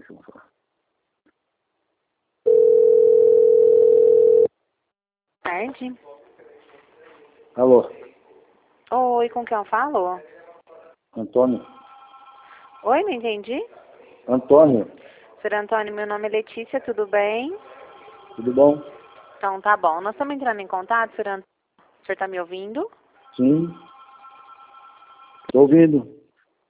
que eu vou falar. Tarde. Alô, Oi, com quem eu falo? Antônio? Oi, não entendi. Antônio, Senhor Antônio, meu nome é Letícia, tudo bem? tudo bom? Então tá bom. Nós estamos entrando em contato, senhor Antônio. O senhor tá me ouvindo? Sim. Tô ouvindo.